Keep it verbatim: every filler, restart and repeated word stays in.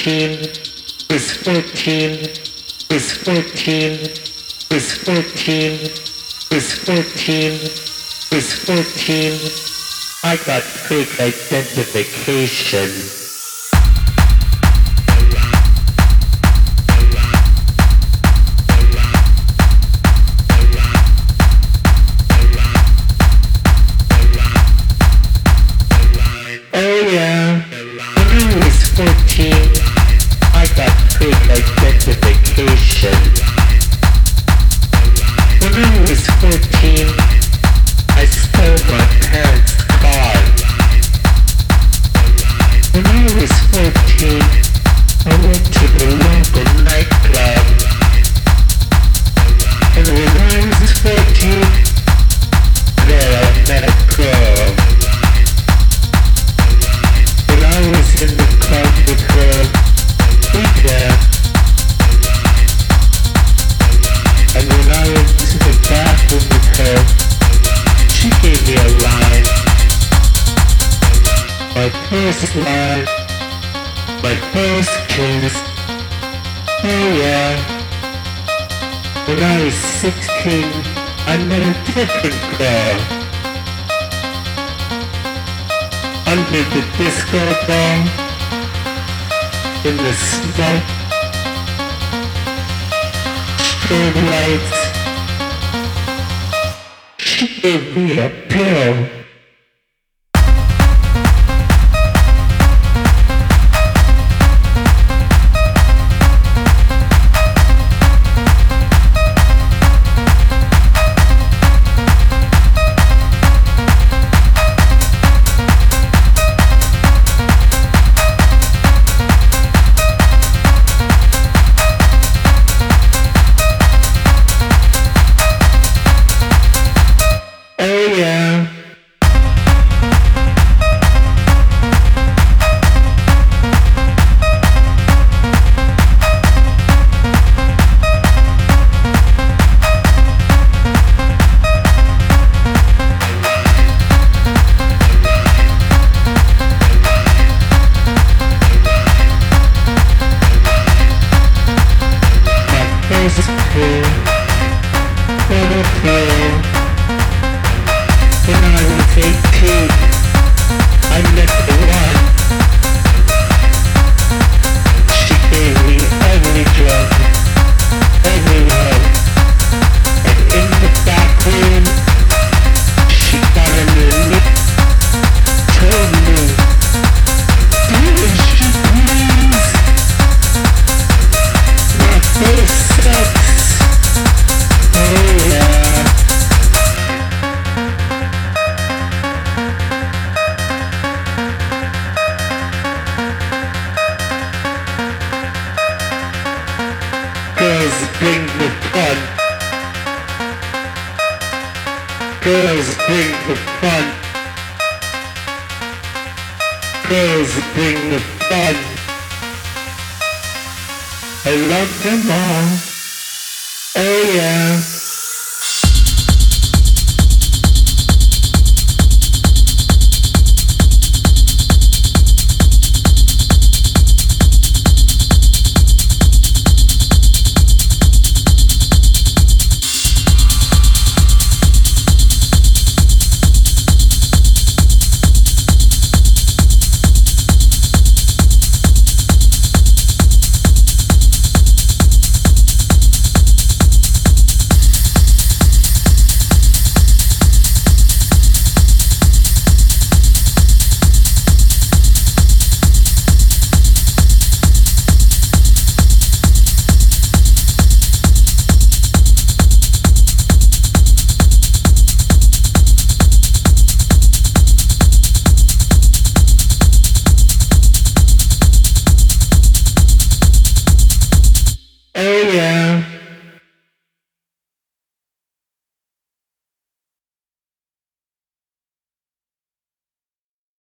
fourteen, was fourteen, was fourteen, was fourteen, was fourteen, was fourteen. I got fake identification. Oh yeah, when I was fourteen, I got fake identification. When I was fourteen, I stole my parents' car. When I was fourteen, I went to the local nightclub. And when I was fourteen, there I met a girl. When I was in the club with her, we danced. And when I went to the bathroom with her, she gave me a line. My first line, my first kiss. Oh yeah. When I was sixteen, I met a different girl. Under the disco ball, in the smoke, strobe lights, she gave me a pill. Girls bring the fun. Girls bring the fun. I love them all. Oh yeah.